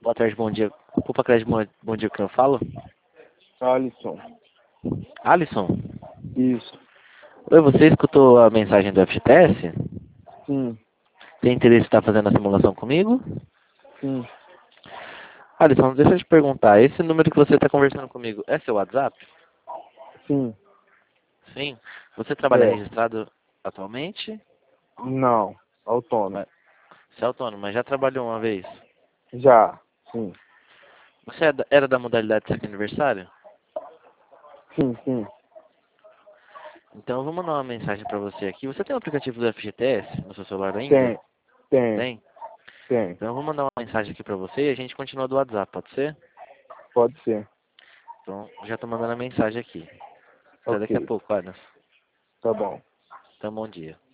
Boa tarde, bom dia. Opa, crédito, bom dia, que eu falo? Alisson. Alisson? Isso. Oi, você escutou a mensagem do FGTS? Sim. Tem interesse em estar fazendo a simulação comigo? Sim. Alisson, deixa eu te perguntar, esse número que você está conversando comigo é seu WhatsApp? Sim. Sim. Você trabalha É. registrado atualmente? Não. Autônomo. Você é autônomo, mas já trabalhou uma vez? Já. Sim. Você era da modalidade Saque Aniversário? Sim, sim. Então eu vou mandar uma mensagem para você aqui. Você tem o aplicativo do FGTS no seu celular ainda? Tem. Tem. Tem? Tem. Então eu vou mandar uma mensagem aqui para você e a gente continua do WhatsApp, pode ser? Pode ser. Então já estou mandando a mensagem aqui. Até daqui a Ok. pouco, Alisson. Tá bom. Então bom dia.